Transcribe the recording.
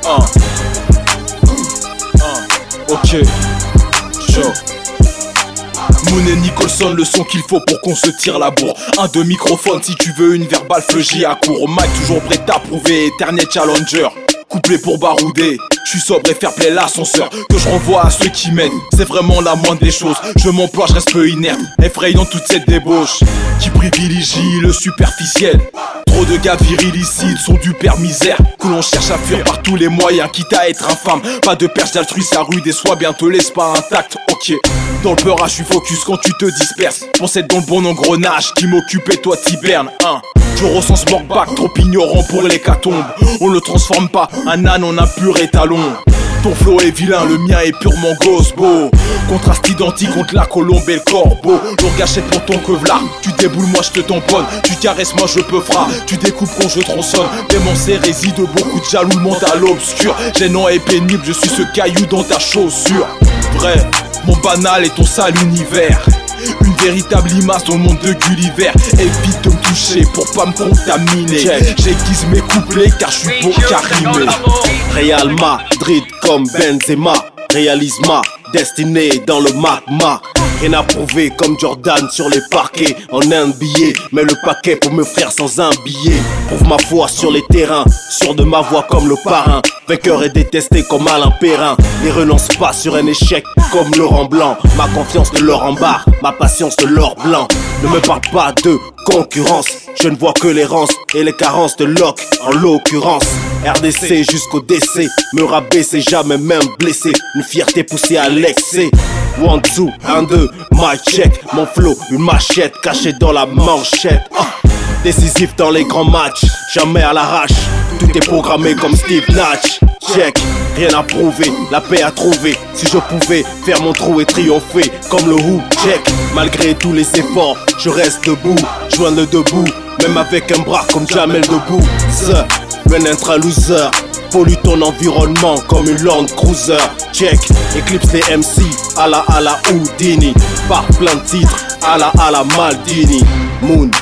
Ok, chaud. Moon et Nicholson, le son qu'il faut pour qu'on se tire la bourre. Un de microphone si tu veux une verbale fleugie à court. Mike toujours prêt à prouver, éternel challenger. Couplet pour barouder, je suis sobre et fair play l'ascenseur que je renvoie à ceux qui mènent. C'est vraiment la moindre des choses. Je m'emploie, je reste peu inerte, effrayant toute cette débauche qui privilégie le superficiel. Trop de gars virilicides sont du père misère que l'on cherche à fuir par tous les moyens, quitte à être infâme. Pas de perche d'altruisme, la rue des soins bien te laisse pas intact. Ok, dans le beurre, je suis focus quand tu te disperses. Pense être dans le bon engrenage qui m'occupe et toi t'hibernes. Je ressens ce back, trop ignorant pour l'hécatombe. On le transforme pas, un âne en un pur étalon. Ton flow est vilain, le mien est purement gosbo. Contraste identique contre la colombe et le corbeau. Lourd gâchette pour ton quevlar. Tu déboules, moi je te tamponne. Tu caresses, moi je peux fra. Tu découpes quand je tronçonne. Démence hérésie de beaucoup de jaloux, le mental obscur. Gênant et pénible, je suis ce caillou dans ta chaussure. Vrai, mon banal est ton sale univers. Une véritable limace dans le monde de Gulliver. Évite de me toucher pour pas me contaminer. J'aiguise mes couplets car je suis bon qu'à rimer. Real Madrid comme Benzema. Réalise ma destinée dans le magma. Rien à prouver comme Jordan sur les parquets en NBA. Mets le paquet pour me faire sans un billet. Prouve ma foi sur les terrains, sûr de ma voix comme le parrain. Vainqueur et détesté comme Alain Perrin. Ne renonce pas sur un échec comme Laurent Blanc. Ma confiance de l'or en barre, ma patience de l'or blanc. Ne me parle pas de concurrence, je ne vois que l'errance et les carences de Locke en l'occurrence. RDC jusqu'au décès, me rabaisser, jamais même blessé. Une fierté poussée à l'excès. 1, 2, 1, 2, mic check. Mon flow, une machette cachée dans la manchette. Décisif dans les grands matchs, jamais à l'arrache. Tout est programmé comme Steve Nash. Check, rien à prouver, la paix à trouver. Si je pouvais faire mon trou et triompher comme le Who. Check, malgré tous les efforts, je reste debout. Joindre le debout, même avec un bras comme Jamel debout. Loin d'être un loser, pollue ton environnement comme une Land Cruiser. Check, éclipse les MC à la Houdini. Par plein de titres à la Maldini. Moon.